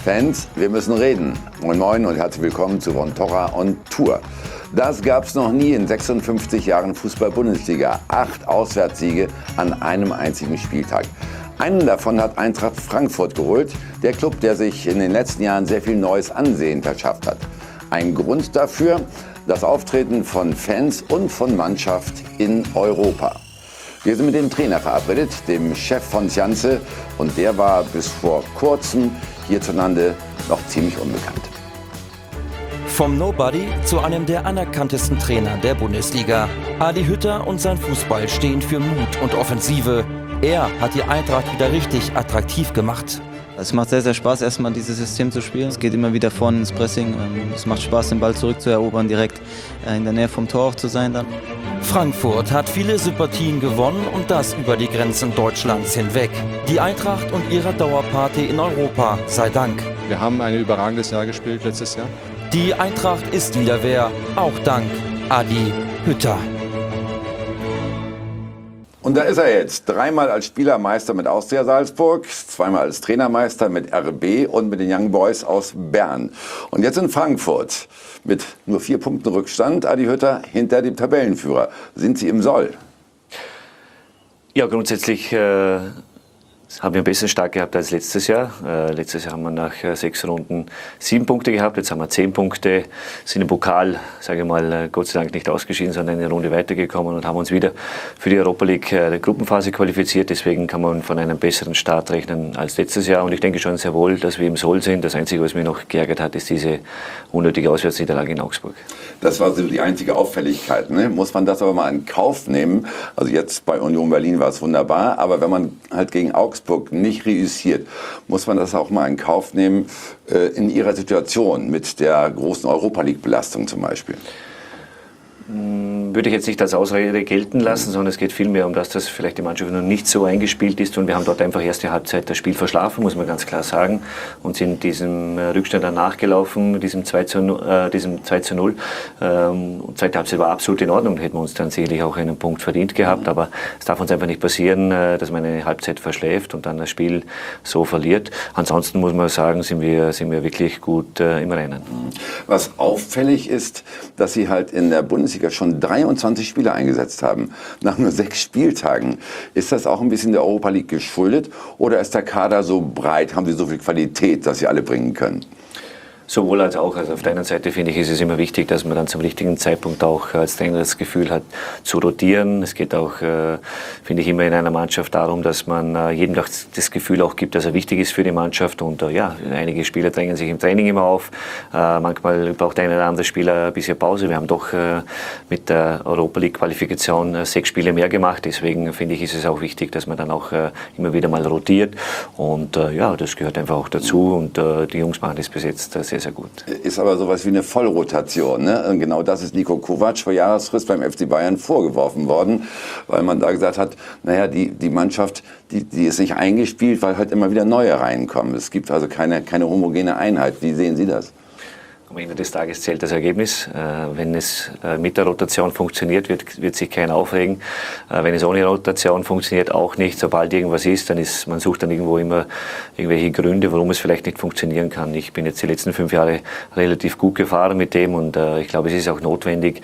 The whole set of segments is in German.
Fans, wir müssen reden. Moin Moin und herzlich willkommen zu Von Torra on Tour. Das gab's noch nie in 56 Jahren Fußball-Bundesliga. 8 Auswärtssiege an einem einzigen Spieltag. Einen davon hat Eintracht Frankfurt geholt, der Club, der sich in den letzten Jahren sehr viel neues Ansehen verschafft hat. Ein Grund dafür, das Auftreten von Fans und von Mannschaft in Europa. Wir sind mit dem Trainer verabredet, dem Chef von Sjanse, und der war bis vor kurzem hierzulande noch ziemlich unbekannt. Vom Nobody zu einem der anerkanntesten Trainer der Bundesliga. Adi Hütter und sein Fußball stehen für Mut und Offensive. Er hat die Eintracht wieder richtig attraktiv gemacht. Es macht sehr, sehr Spaß, erstmal dieses System zu spielen. Es geht immer wieder vorne ins Pressing. Es macht Spaß, den Ball zurückzuerobern, direkt in der Nähe vom Tor auch zu sein dann. Frankfurt hat viele Sympathien gewonnen und das über die Grenzen Deutschlands hinweg. Die Eintracht und ihrer Dauerparty in Europa sei Dank. Wir haben ein überragendes Jahr gespielt letztes Jahr. Die Eintracht ist wieder wer, auch dank Adi Hütter. Und da ist er jetzt, 3-mal als Spielermeister mit Austria Salzburg, 2-mal als Trainermeister mit RB und mit den Young Boys aus Bern. Und jetzt in Frankfurt mit nur 4 Punkten Rückstand, Adi Hütter hinter dem Tabellenführer. Sind Sie im Soll? Ja, grundsätzlich haben wir einen besseren Start gehabt als letztes Jahr. Letztes Jahr haben wir nach 6 Runden 7 Punkte gehabt, jetzt haben wir 10 Punkte, sind im Pokal, sage ich mal, Gott sei Dank nicht ausgeschieden, sondern eine Runde weitergekommen und haben uns wieder für die Europa League der Gruppenphase qualifiziert. Deswegen kann man von einem besseren Start rechnen als letztes Jahr. Und ich denke schon sehr wohl, dass wir im Soll sind. Das Einzige, was mich noch geärgert hat, ist diese unnötige Auswärtsniederlage in Augsburg. Das war so die einzige Auffälligkeit, ne? Muss man das aber mal in Kauf nehmen? Also jetzt bei Union Berlin war es wunderbar, aber wenn man halt gegen Augsburg nicht reüssiert, muss man das auch mal in Kauf nehmen in ihrer Situation mit der großen Europa-League-Belastung zum Beispiel? Würde ich jetzt nicht als Ausrede gelten lassen, sondern es geht vielmehr um das, dass vielleicht die Mannschaft noch nicht so eingespielt ist und wir haben dort einfach erste Halbzeit das Spiel verschlafen, muss man ganz klar sagen, und sind diesem Rückstand dann nachgelaufen, diesem 2:0. Und zweite Halbzeit war absolut in Ordnung, hätten wir uns dann sicherlich auch einen Punkt verdient gehabt, aber es darf uns einfach nicht passieren, dass man eine Halbzeit verschläft und dann das Spiel so verliert. Ansonsten muss man sagen, sind wir wirklich gut im Rennen. Was auffällig ist, dass Sie halt in der Bundesliga schon 23 Spieler eingesetzt haben, nach nur 6 Spieltagen. Ist das auch ein bisschen der Europa League geschuldet oder ist der Kader so breit, haben Sie so viel Qualität, dass Sie alle bringen können? Sowohl als auch. Also auf der einen Seite finde ich, ist es immer wichtig, dass man dann zum richtigen Zeitpunkt auch als Trainer das Gefühl hat, zu rotieren. Es geht auch, finde ich, immer in einer Mannschaft darum, dass man jedem das Gefühl auch gibt, dass er wichtig ist für die Mannschaft. Und ja, einige Spieler drängen sich im Training immer auf. Manchmal braucht der eine oder andere Spieler ein bisschen Pause. Wir haben doch mit der Europa League Qualifikation 6 Spiele mehr gemacht. Deswegen finde ich, ist es auch wichtig, dass man dann auch immer wieder mal rotiert. Und ja, das gehört einfach auch dazu. Und die Jungs machen das bis jetzt sehr gut. Ist aber sowas wie eine Vollrotation, ne? Und genau das ist Niko Kovac vor Jahresfrist beim FC Bayern vorgeworfen worden, weil man da gesagt hat, naja, die Mannschaft, die ist nicht eingespielt, weil halt immer wieder neue reinkommen. Es gibt also keine homogene Einheit. Wie sehen Sie das? Am Ende des Tages zählt das Ergebnis. Wenn es mit der Rotation funktioniert, wird sich keiner aufregen. Wenn es ohne Rotation funktioniert, auch nicht. Sobald irgendwas ist, man sucht dann irgendwo immer irgendwelche Gründe, warum es vielleicht nicht funktionieren kann. Ich bin jetzt die letzten 5 Jahre relativ gut gefahren mit dem und ich glaube, es ist auch notwendig.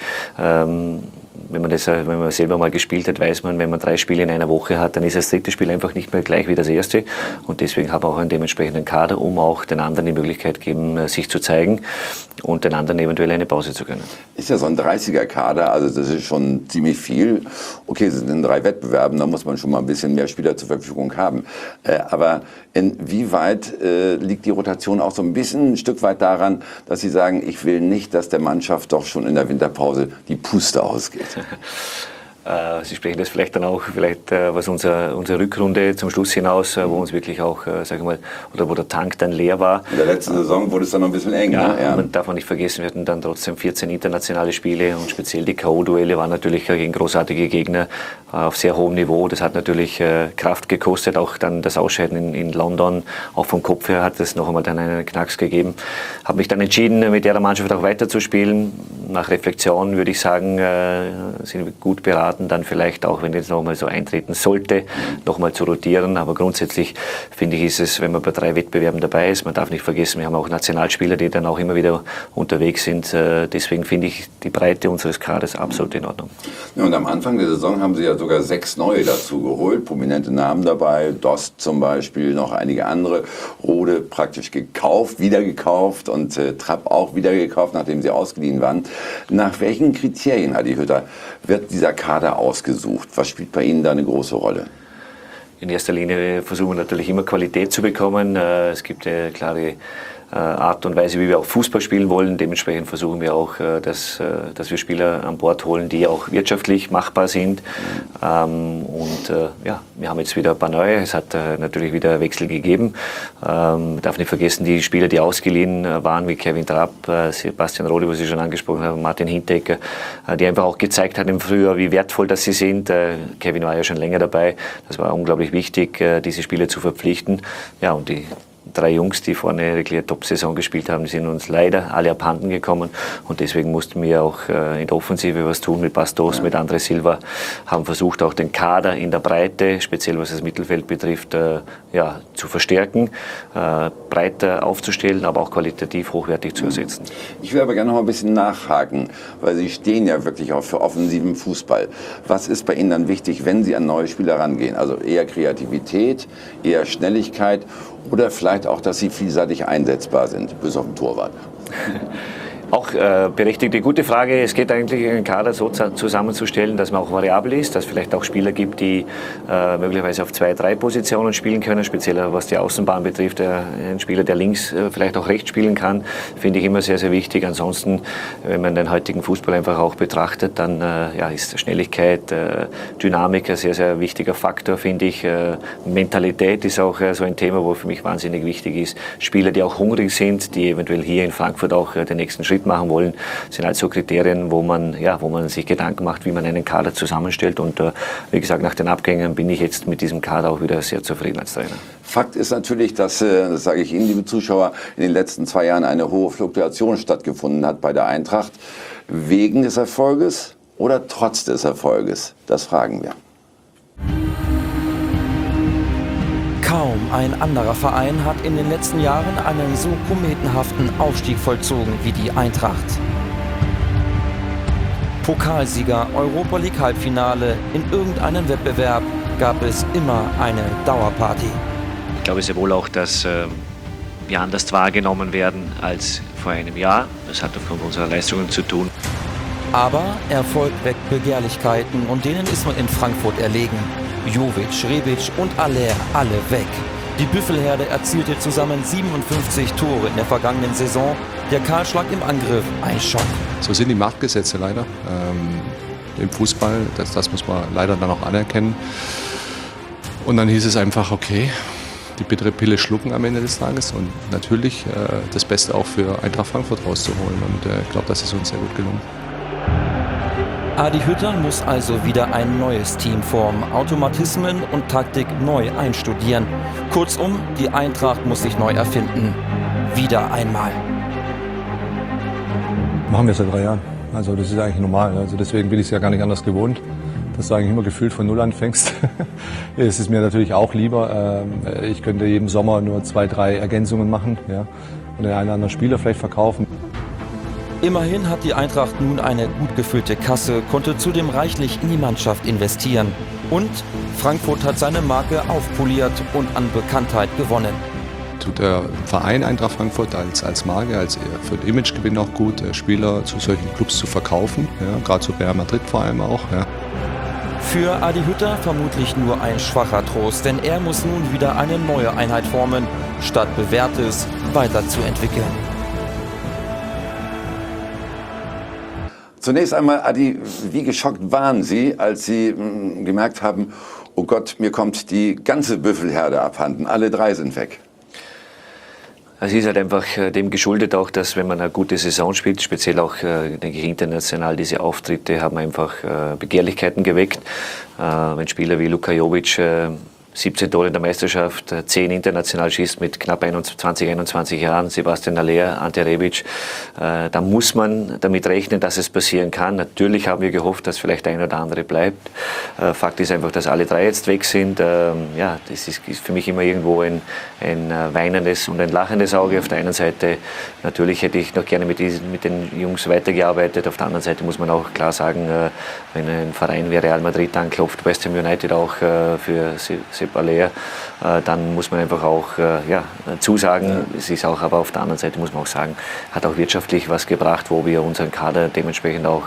Wenn man selber mal gespielt hat, weiß man, wenn man 3 Spiele in einer Woche hat, dann ist das 3. Spiel einfach nicht mehr gleich wie das erste. Und deswegen haben wir auch einen dementsprechenden Kader, um auch den anderen die Möglichkeit geben, sich zu zeigen und den anderen eventuell eine Pause zu gönnen. Ist ja so ein 30er-Kader, also das ist schon ziemlich viel. Okay, es sind in 3 Wettbewerben, da muss man schon mal ein bisschen mehr Spieler zur Verfügung haben. Aber inwieweit liegt die Rotation auch so ein Stück weit daran, dass Sie sagen, ich will nicht, dass der Mannschaft doch schon in der Winterpause die Puste ausgeht? Sie sprechen das vielleicht dann auch, was unsere Rückrunde zum Schluss hinaus, wo uns wirklich auch, sage ich mal, oder wo der Tank dann leer war. In der letzten Saison wurde es dann noch ein bisschen eng. Ja, ne? Ja. Man darf auch nicht vergessen, wir hatten dann trotzdem 14 internationale Spiele und speziell die K.O.-Duelle waren natürlich gegen großartige Gegner auf sehr hohem Niveau. Das hat natürlich Kraft gekostet, auch dann das Ausscheiden in London, auch vom Kopf her hat es noch einmal dann einen Knacks gegeben. Habe mich dann entschieden, mit der Mannschaft auch weiterzuspielen. Nach Reflexion würde ich sagen, sind wir gut beraten, warten, dann vielleicht auch, wenn jetzt nochmal so eintreten sollte, nochmal zu rotieren. Aber grundsätzlich finde ich, ist es, wenn man bei 3 Wettbewerben dabei ist, man darf nicht vergessen, wir haben auch Nationalspieler, die dann auch immer wieder unterwegs sind. Deswegen finde ich die Breite unseres Kaders absolut in Ordnung. Ja, und am Anfang der Saison haben Sie ja sogar 6 neue dazu geholt, prominente Namen dabei, Dost zum Beispiel, noch einige andere. Rode praktisch gekauft, wieder gekauft und Trapp auch wieder gekauft, nachdem sie ausgeliehen waren. Nach welchen Kriterien, Adi Hütter, wird dieser Kader ausgesucht? Was spielt bei Ihnen da eine große Rolle? In erster Linie versuchen wir natürlich immer Qualität zu bekommen. Es gibt eine klare Art und Weise, wie wir auch Fußball spielen wollen. Dementsprechend versuchen wir auch, dass wir Spieler an Bord holen, die auch wirtschaftlich machbar sind. Ja, wir haben jetzt wieder ein paar neue. Es hat natürlich wieder Wechsel gegeben. Darf nicht vergessen, die Spieler, die ausgeliehen waren, wie Kevin Trapp, Sebastian Rode, was Sie schon angesprochen haben, Martin Hinteregger, die einfach auch gezeigt haben im Frühjahr, wie wertvoll das sie sind. Kevin war ja schon länger dabei. Das war unglaublich wichtig, diese Spieler zu verpflichten. Ja, und die 3 Jungs, die vorne eine wirklich Top-Saison gespielt haben, sind uns leider alle abhanden gekommen und deswegen mussten wir auch in der Offensive was tun mit Bastos, mit André Silva, haben versucht auch den Kader in der Breite, speziell was das Mittelfeld betrifft, zu verstärken, breiter aufzustellen, aber auch qualitativ hochwertig zu ersetzen. Ich will aber gerne noch mal ein bisschen nachhaken, weil Sie stehen ja wirklich auch für offensiven Fußball. Was ist bei Ihnen dann wichtig, wenn Sie an neue Spieler rangehen? Also eher Kreativität, eher Schnelligkeit oder vielleicht auch, dass sie vielseitig einsetzbar sind, bis auf den Torwart? Auch berechtigte, gute Frage. Es geht eigentlich, einen Kader so zusammenzustellen, dass man auch variabel ist, dass es vielleicht auch Spieler gibt, die möglicherweise auf 2, 3 Positionen spielen können, speziell was die Außenbahn betrifft. Ein Spieler, der links, vielleicht auch rechts spielen kann, finde ich immer sehr, sehr wichtig. Ansonsten, wenn man den heutigen Fußball einfach auch betrachtet, dann ist Schnelligkeit, Dynamik ein sehr, sehr wichtiger Faktor, finde ich. Mentalität ist auch so ein Thema, wo für mich wahnsinnig wichtig ist. Spieler, die auch hungrig sind, die eventuell hier in Frankfurt auch den nächsten Schritt machen wollen, sind halt so Kriterien, wo man sich Gedanken macht, wie man einen Kader zusammenstellt. Und wie gesagt, nach den Abgängen bin ich jetzt mit diesem Kader auch wieder sehr zufrieden als Trainer. Fakt ist natürlich, dass, das sage ich Ihnen, liebe Zuschauer, in den letzten 2 Jahren eine hohe Fluktuation stattgefunden hat bei der Eintracht. Wegen des Erfolges oder trotz des Erfolges? Das fragen wir. Kaum ein anderer Verein hat in den letzten Jahren einen so kometenhaften Aufstieg vollzogen wie die Eintracht. Pokalsieger, Europa League Halbfinale, in irgendeinem Wettbewerb gab es immer eine Dauerparty. Ich glaube sehr wohl auch, dass wir anders wahrgenommen werden als vor einem Jahr. Das hat aufgrund unserer Leistungen zu tun. Aber Erfolg weckt Begehrlichkeiten und denen ist man in Frankfurt erlegen. Jovic, Rebic und Aller, alle weg. Die Büffelherde erzielte zusammen 57 Tore in der vergangenen Saison. Der Kahlschlag im Angriff, ein Schock. So sind die Marktgesetze leider im Fußball. Das muss man leider dann auch anerkennen. Und dann hieß es einfach, okay, die bittere Pille schlucken am Ende des Tages und natürlich das Beste auch für Eintracht Frankfurt rauszuholen. Und ich glaube, das ist uns sehr gut gelungen. Adi Hütter muss also wieder ein neues Team formen, Automatismen und Taktik neu einstudieren. Kurzum, die Eintracht muss sich neu erfinden. Wieder einmal. Machen wir seit 3 Jahren. Also das ist eigentlich normal. Also deswegen bin ich es ja gar nicht anders gewohnt, dass du eigentlich immer gefühlt von Null anfängst. Es ist mir natürlich auch lieber. Ich könnte jeden Sommer nur 2, 3 Ergänzungen machen, ja, und den einen oder anderen Spieler vielleicht verkaufen. Immerhin hat die Eintracht nun eine gut gefüllte Kasse, konnte zudem reichlich in die Mannschaft investieren. Und Frankfurt hat seine Marke aufpoliert und an Bekanntheit gewonnen. Tut der Verein Eintracht Frankfurt als Marke, für den Imagegewinn auch gut, Spieler zu solchen Clubs zu verkaufen, ja, gerade zu Real Madrid vor allem auch. Ja. Für Adi Hütter vermutlich nur ein schwacher Trost, denn er muss nun wieder eine neue Einheit formen, statt Bewährtes weiterzuentwickeln. Zunächst einmal, Adi, wie geschockt waren Sie, als Sie gemerkt haben, oh Gott, mir kommt die ganze Büffelherde abhanden, alle 3 sind weg? Es ist halt einfach dem geschuldet auch, dass wenn man eine gute Saison spielt, speziell auch, denke ich, international, diese Auftritte haben einfach Begehrlichkeiten geweckt. Wenn Spieler wie Luka Jovic 17 Tore in der Meisterschaft, 10 international schießt mit knapp 21 Jahren, Sebastian Haller, Ante Rebic. Da muss man damit rechnen, dass es passieren kann. Natürlich haben wir gehofft, dass vielleicht der ein oder andere bleibt. Fakt ist einfach, dass alle drei jetzt weg sind. Ja, das ist für mich immer irgendwo ein weinendes und ein lachendes Auge. Auf der einen Seite, natürlich hätte ich noch gerne mit den Jungs weitergearbeitet. Auf der anderen Seite muss man auch klar sagen, wenn ein Verein wie Real Madrid anklopft, West Ham United auch für Sepp Haller, dann muss man einfach auch zusagen. Es ist auch, aber auf der anderen Seite muss man auch sagen, hat auch wirtschaftlich was gebracht, wo wir unseren Kader dementsprechend auch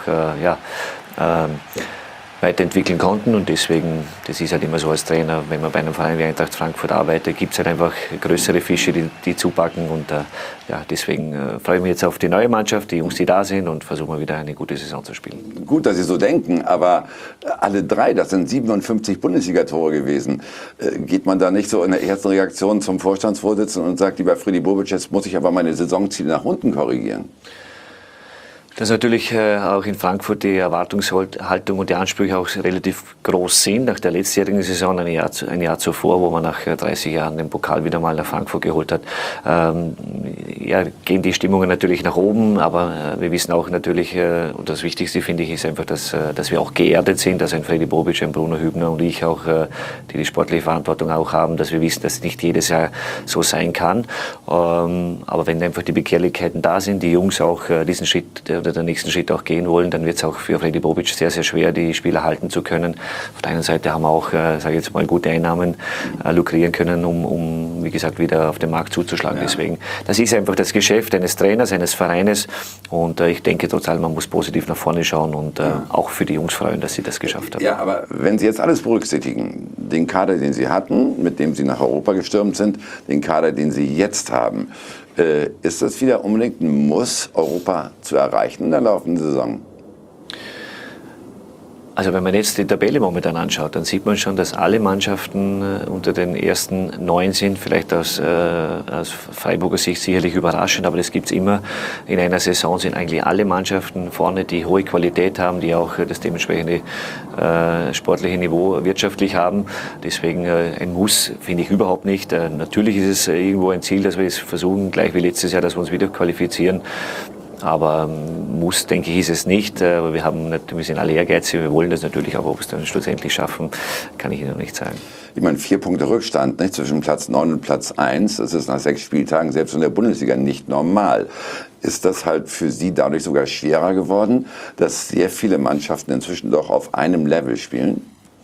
weiterentwickeln konnten, und deswegen, das ist halt immer so als Trainer, wenn man bei einem Verein wie Eintracht Frankfurt arbeitet, gibt es halt einfach größere Fische, die zupacken, und deswegen freue ich mich jetzt auf die neue Mannschaft, die Jungs, die da sind, und versuchen wir wieder eine gute Saison zu spielen. Gut, dass Sie so denken, aber alle drei, das sind 57 Bundesliga-Tore gewesen. Geht man da nicht so in der ersten Reaktion zum Vorstandsvorsitzenden und sagt, lieber Freddy Bobic, jetzt muss ich aber meine Saisonziele nach unten korrigieren? Dass natürlich auch in Frankfurt die Erwartungshaltung und die Ansprüche auch relativ groß sind. Nach der letztjährigen Saison, ein Jahr zuvor, wo man nach 30 Jahren den Pokal wieder mal nach Frankfurt geholt hat, gehen die Stimmungen natürlich nach oben. Aber wir wissen auch natürlich, und das Wichtigste finde ich, ist einfach, dass wir auch geerdet sind, dass ein Freddy Bobic, ein Bruno Hübner und ich auch, die sportliche Verantwortung auch haben, dass wir wissen, dass es nicht jedes Jahr so sein kann. Aber wenn einfach die Begehrlichkeiten da sind, die Jungs auch diesen Schritt oder den nächsten Schritt auch gehen wollen, dann wird es auch für Freddy Bobic sehr, sehr schwer, die Spieler halten zu können. Auf der einen Seite haben wir auch, sage ich jetzt mal, gute Einnahmen lukrieren können, um, wie gesagt, wieder auf den Markt zuzuschlagen. Ja. Deswegen, das ist einfach das Geschäft eines Trainers, eines Vereines, und ich denke trotz allem, man muss positiv nach vorne schauen und auch für die Jungs freuen, dass sie das geschafft haben. Ja, aber wenn Sie jetzt alles berücksichtigen, den Kader, den Sie hatten, mit dem Sie nach Europa gestürmt sind, den Kader, den Sie jetzt haben, ist das wieder unbedingt ein Muss, Europa zu erreichen in der laufenden Saison? Also wenn man jetzt die Tabelle momentan anschaut, dann sieht man schon, dass alle Mannschaften unter den ersten 9 sind. Vielleicht aus Freiburger Sicht sicherlich überraschend, aber das gibt es immer. In einer Saison sind eigentlich alle Mannschaften vorne, die hohe Qualität haben, die auch das dementsprechende sportliche Niveau wirtschaftlich haben. Deswegen ein Muss finde ich überhaupt nicht. Natürlich ist es irgendwo ein Ziel, dass wir es versuchen, gleich wie letztes Jahr, dass wir uns wieder qualifizieren. Aber muss, denke ich, ist es nicht. Aber wir sind alle ehrgeizig, wir wollen das natürlich, aber ob wir es dann schlussendlich schaffen, kann ich Ihnen noch nicht sagen. Ich meine, 4 Punkte Rückstand, nicht, zwischen Platz 9 und Platz 1, das ist nach 6 Spieltagen selbst in der Bundesliga nicht normal. Ist das halt für Sie dadurch sogar schwerer geworden, dass sehr viele Mannschaften inzwischen doch auf einem Level spielen?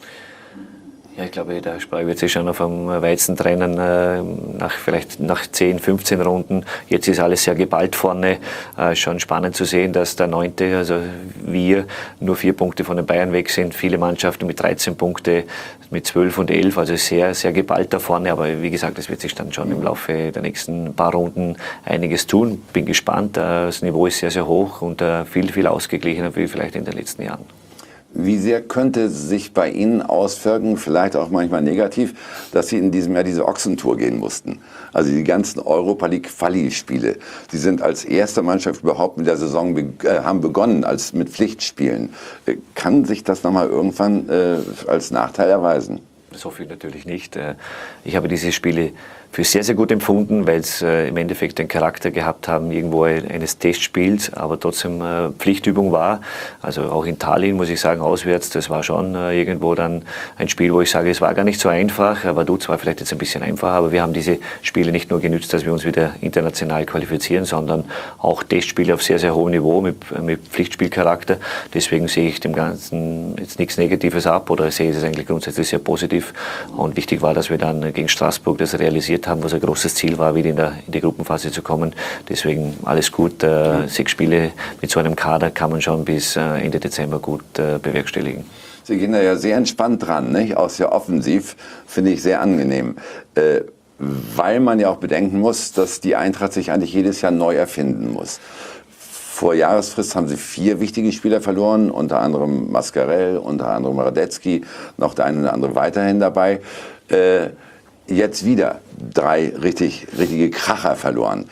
Ja, ich glaube, der Spreu wird sich schon auf dem Weizen trennen, vielleicht nach 10, 15 Runden. Jetzt ist alles sehr geballt vorne. Schon spannend zu sehen, dass der 9., also wir, nur 4 Punkte von den Bayern weg sind. Viele Mannschaften mit 13 Punkte, mit 12 und 11, also sehr, sehr geballt da vorne. Aber wie gesagt, es wird sich dann schon im Laufe der nächsten paar Runden einiges tun. Bin gespannt. Das Niveau ist sehr, sehr hoch und viel, viel ausgeglichener wie vielleicht in den letzten Jahren. Wie sehr könnte sich bei Ihnen auswirken, vielleicht auch manchmal negativ, dass Sie in diesem Jahr diese Ochsentour gehen mussten? Also die ganzen Europa League Quali-Spiele. Sie sind als erste Mannschaft überhaupt mit der Saison haben begonnen, als mit Pflichtspielen. Kann sich das nochmal irgendwann als Nachteil erweisen? So viel natürlich nicht. Ich habe diese Spiele für sehr, sehr gut empfunden, weil es im Endeffekt den Charakter gehabt haben, irgendwo eines Testspiels, aber trotzdem Pflichtübung war. Also auch in Tallinn, muss ich sagen, auswärts, das war schon irgendwo dann ein Spiel, wo ich sage, es war gar nicht so einfach. Vaduz war vielleicht jetzt ein bisschen einfacher, aber wir haben diese Spiele nicht nur genützt, dass wir uns wieder international qualifizieren, sondern auch Testspiele auf sehr, sehr hohem Niveau mit Pflichtspielcharakter. Deswegen sehe ich dem Ganzen jetzt nichts Negatives ab oder sehe es eigentlich grundsätzlich sehr positiv. Und wichtig war, dass wir dann gegen Straßburg das realisiert haben, was ein großes Ziel war, wieder in die Gruppenphase zu kommen. Deswegen alles gut. 6 Spiele mit so einem Kader kann man schon bis Ende Dezember gut bewerkstelligen. Sie gehen da ja sehr entspannt dran, nicht? Auch sehr offensiv, finde ich sehr angenehm. Weil man ja auch bedenken muss, dass die Eintracht sich eigentlich jedes Jahr neu erfinden muss. Vor Jahresfrist haben sie 4 wichtige Spieler verloren, unter anderem Mascarell, unter anderem Radetzky, noch der eine oder andere weiterhin dabei. Jetzt wieder 3 richtige Kracher verloren.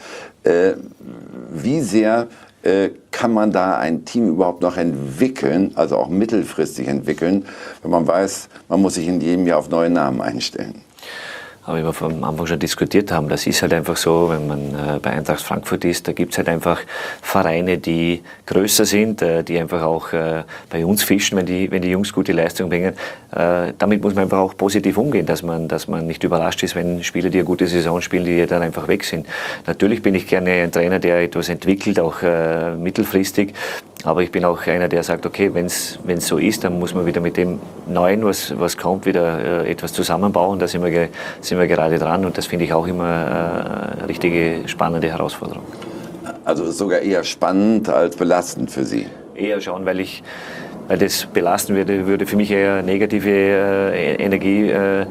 Wie sehr kann man da ein Team überhaupt noch entwickeln, also auch mittelfristig entwickeln, wenn man weiß, man muss sich in jedem Jahr auf neue Namen einstellen? Aber wie wir am Anfang schon diskutiert haben, das ist halt einfach so, wenn man bei Eintracht Frankfurt ist, da gibt es halt einfach Vereine, die größer sind, die einfach auch bei uns fischen, wenn die Jungs gute Leistung bringen. Damit muss man einfach auch positiv umgehen, dass man nicht überrascht ist, wenn Spieler, die eine gute Saison spielen, die dann einfach weg sind. Natürlich bin ich gerne ein Trainer, der etwas entwickelt, auch mittelfristig. Aber ich bin auch einer, der sagt, okay, wenn es so ist, dann muss man wieder mit dem Neuen, was kommt, wieder etwas zusammenbauen. Da sind wir gerade dran und das finde ich auch immer eine richtige spannende Herausforderung. Also ist sogar eher spannend als belastend für Sie? Eher schon, weil das belasten würde für mich eher negative Energie.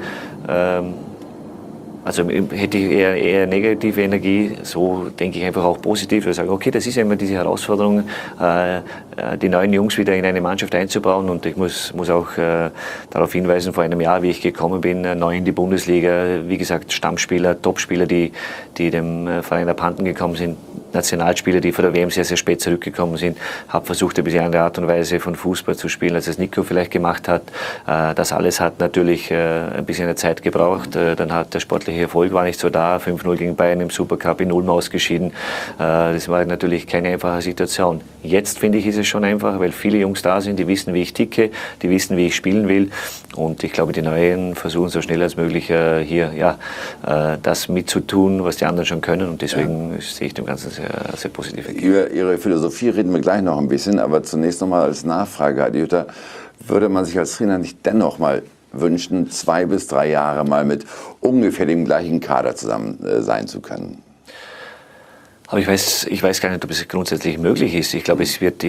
Also hätte ich eher negative Energie, so denke ich einfach auch positiv. Ich sage, okay, das ist ja immer diese Herausforderung, die neuen Jungs wieder in eine Mannschaft einzubauen. Und ich muss auch darauf hinweisen, vor einem Jahr, wie ich gekommen bin, neu in die Bundesliga, wie gesagt, Stammspieler, Topspieler, die dem Verein abhanden gekommen sind, Nationalspieler, die von der WM sehr, sehr spät zurückgekommen sind, habe versucht, ein bisschen andere Art und Weise von Fußball zu spielen, als es Nico vielleicht gemacht hat. Das alles hat natürlich ein bisschen eine Zeit gebraucht. Dann hat der sportliche Erfolg war nicht so da, 5-0 gegen Bayern im Supercup in Ulm ausgeschieden. Das war natürlich keine einfache Situation. Jetzt finde ich, ist es schon einfach, weil viele Jungs da sind, die wissen, wie ich ticke, die wissen, wie ich spielen will. Und ich glaube, die Neuen versuchen so schnell als möglich hier das mitzutun, was die anderen schon können. Und deswegen sehe ich dem Ganzen sehr positiv. Über Ihre Philosophie reden wir gleich noch ein bisschen, aber zunächst noch mal als Nachfrage, Adi Hütter, würde man sich als Trainer nicht dennoch mal wünschen, 2 bis 3 Jahre mal mit ungefähr dem gleichen Kader zusammen sein zu können? Aber ich weiß gar nicht, ob es grundsätzlich möglich ist. Ich glaube, es wird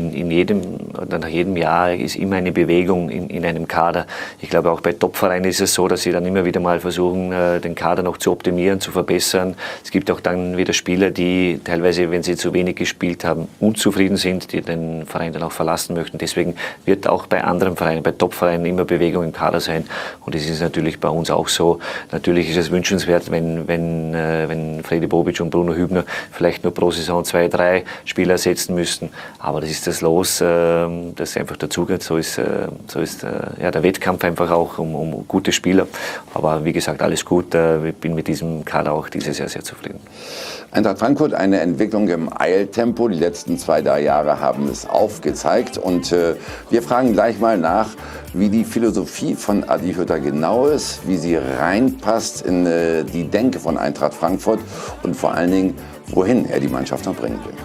nach jedem Jahr ist immer eine Bewegung in einem Kader. Ich glaube, auch bei Topvereinen ist es so, dass sie dann immer wieder mal versuchen, den Kader noch zu optimieren, zu verbessern. Es gibt auch dann wieder Spieler, die teilweise, wenn sie zu wenig gespielt haben, unzufrieden sind, die den Verein dann auch verlassen möchten. Deswegen wird auch bei anderen Vereinen, bei Topvereinen immer Bewegung im Kader sein. Und das ist natürlich bei uns auch so. Natürlich ist es wünschenswert, wenn Fredi Bobic und Bruno Hübner vielleicht nur pro Saison 2, 3 Spieler ersetzen müssten. Aber das ist das Los, das einfach dazugehört. So ist der Wettkampf einfach auch um gute Spieler. Aber wie gesagt, alles gut. Ich bin mit diesem Kader auch dieses Jahr sehr zufrieden. Eintracht Frankfurt, eine Entwicklung im Eiltempo. Die letzten 2, 3 Jahre haben es aufgezeigt. Und wir fragen gleich mal nach, wie die Philosophie von Adi Hütter genau ist, wie sie reinpasst in die Denke von Eintracht Frankfurt und vor allen Dingen, wohin er die Mannschaft noch bringen will.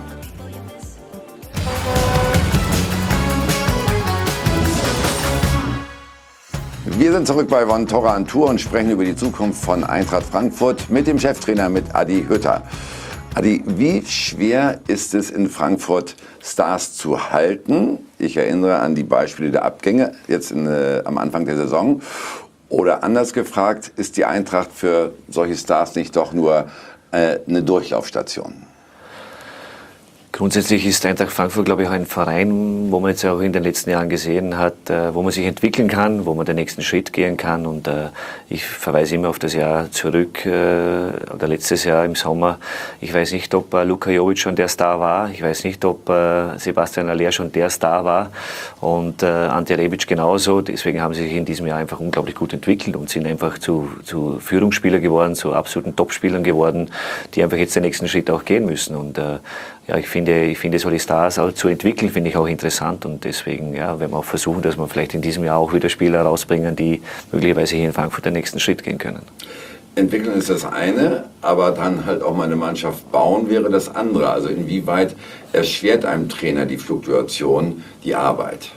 Wir sind zurück bei Von Torra an Tour und sprechen über die Zukunft von Eintracht Frankfurt mit dem Cheftrainer, mit Adi Hütter. Adi, wie schwer ist es in Frankfurt, Stars zu halten? Ich erinnere an die Beispiele der Abgänge jetzt am Anfang der Saison. Oder anders gefragt, ist die Eintracht für solche Stars nicht doch nur eine Durchlaufstation? Grundsätzlich ist Eintracht Frankfurt, glaube ich, auch ein Verein, wo man jetzt auch in den letzten Jahren gesehen hat, wo man sich entwickeln kann, wo man den nächsten Schritt gehen kann. Und ich verweise immer auf das Jahr zurück, oder letztes Jahr im Sommer. Ich weiß nicht, ob Luka Jovic schon der Star war. Ich weiß nicht, ob Sebastian Haller schon der Star war. Und Ante Rebic genauso. Deswegen haben sie sich in diesem Jahr einfach unglaublich gut entwickelt und sind einfach zu Führungsspielern geworden, zu absoluten Topspielern geworden, die einfach jetzt den nächsten Schritt auch gehen müssen. Und ich finde solche Stars auch zu entwickeln, finde ich auch interessant. Und deswegen werden wir auch versuchen, dass wir vielleicht in diesem Jahr auch wieder Spieler rausbringen, die möglicherweise hier in Frankfurt den nächsten Schritt gehen können. Entwickeln ist das eine, aber dann halt auch mal eine Mannschaft bauen wäre das andere. Also inwieweit erschwert einem Trainer die Fluktuation die Arbeit?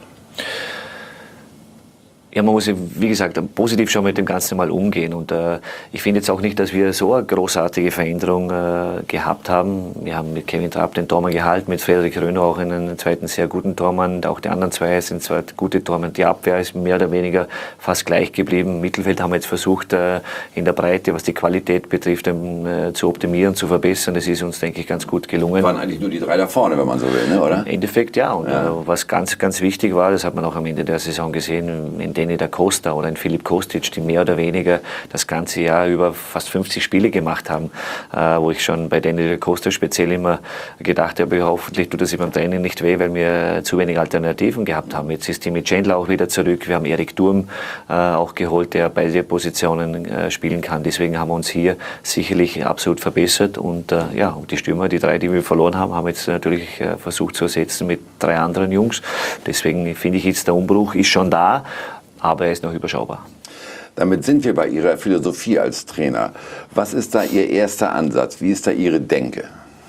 Ja, man muss, wie gesagt, positiv schon mit dem Ganzen mal umgehen. Und ich finde jetzt auch nicht, dass wir so eine großartige Veränderung gehabt haben. Wir haben mit Kevin Trapp den Tormann gehalten, mit Frederik Röner auch einen zweiten sehr guten Tormann. Auch die anderen 2 sind zwar gute Tormann. Die Abwehr ist mehr oder weniger fast gleich geblieben. Im Mittelfeld haben wir jetzt versucht, in der Breite, was die Qualität betrifft, zu optimieren, zu verbessern. Das ist uns, denke ich, ganz gut gelungen. Waren eigentlich nur die 3 da vorne, wenn man so will, ne, oder? Im Endeffekt ja. Und was ganz, ganz wichtig war, das hat man auch am Ende der Saison gesehen, in Danny da Costa oder ein Filip Kostic, die mehr oder weniger das ganze Jahr über fast 50 Spiele gemacht haben, wo ich schon bei Danny da Costa speziell immer gedacht habe, hoffentlich tut das ihm beim Training nicht weh, weil wir zu wenig Alternativen gehabt haben. Jetzt ist Timmy Chandler auch wieder zurück, wir haben Erik Durm auch geholt, der beide Positionen spielen kann. Deswegen haben wir uns hier sicherlich absolut verbessert und ja, die Stürmer, die 3, die wir verloren haben, haben jetzt natürlich versucht zu ersetzen mit 3 anderen Jungs. Deswegen finde ich jetzt, der Umbruch ist schon da, aber er ist noch überschaubar. Damit sind wir bei Ihrer Philosophie als Trainer. Was ist da Ihr erster Ansatz? Wie ist da Ihre Denke?